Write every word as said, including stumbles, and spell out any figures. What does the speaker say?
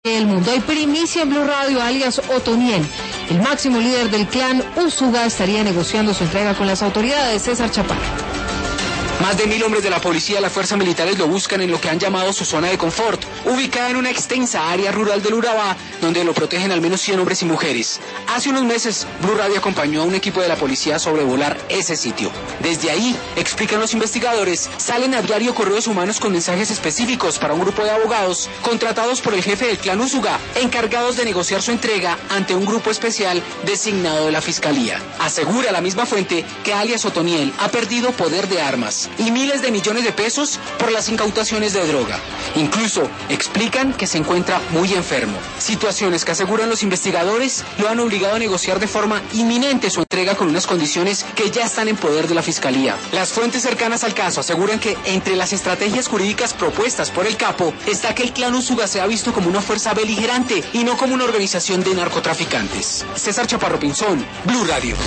El mundo. Hay primicia en Blue Radio, alias Otoniel. El máximo líder del clan Úsuga estaría negociando su entrega con las autoridades. César Chaparro. Más de mil hombres de la policía y las fuerzas militares lo buscan en lo que han llamado su zona de confort, ubicada en una extensa área rural del Urabá, donde lo protegen al menos cien hombres y mujeres. Hace unos meses, Blue Radio acompañó a un equipo de la policía a sobrevolar ese sitio. Desde ahí, explican los investigadores, salen a diario correos humanos con mensajes específicos para un grupo de abogados contratados por el jefe del clan Úsuga, encargados de negociar su entrega ante un grupo especial designado de la Fiscalía. Asegura la misma fuente que alias Otoniel ha perdido poder de armas y miles de millones de pesos por las incautaciones de droga. Incluso explican que se encuentra muy enfermo. Situaciones que aseguran los investigadores lo han obligado a negociar de forma inminente su entrega con unas condiciones que ya están en poder de la Fiscalía. Las fuentes cercanas al caso aseguran que entre las estrategias jurídicas propuestas por el capo está que el clan Úsuga sea visto como una fuerza beligerante y no como una organización de narcotraficantes. César Chaparro Pinzón, Blue Radio.